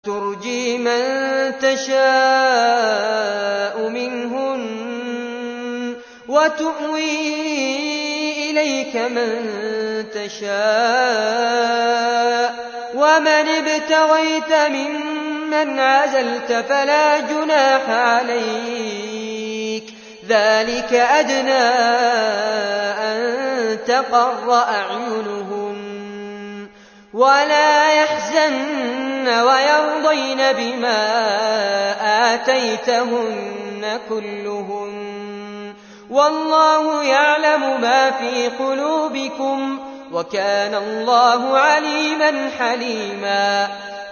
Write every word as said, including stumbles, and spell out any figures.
تُرْجِي مَن تَشَاءُ مِنْهُنَّ وَتُؤْوِي إِلَيْكَ مَن تَشَاءُ ۖ وَمَنِ ابْتَغَيْتَ مِمَّنْ عَزَلْتَ فَلَا جُنَاحَ عَلَيْكَ ۚ ذَٰلِكَ أَدْنَىٰ أَن تَقَرَّ أَعْيُنُهُنَّ وَلَا يَحْزَنَّ وَيَرْضَيْنَ بِمَا آتَيْتَهُنَّ كُلُّهُنَّ ۚ وَاللَّهُ يَعْلَمُ مَا فِي قُلُوبِكُمْ ۚ وَكَانَ اللَّهُ عَلِيمًا حَلِيمًا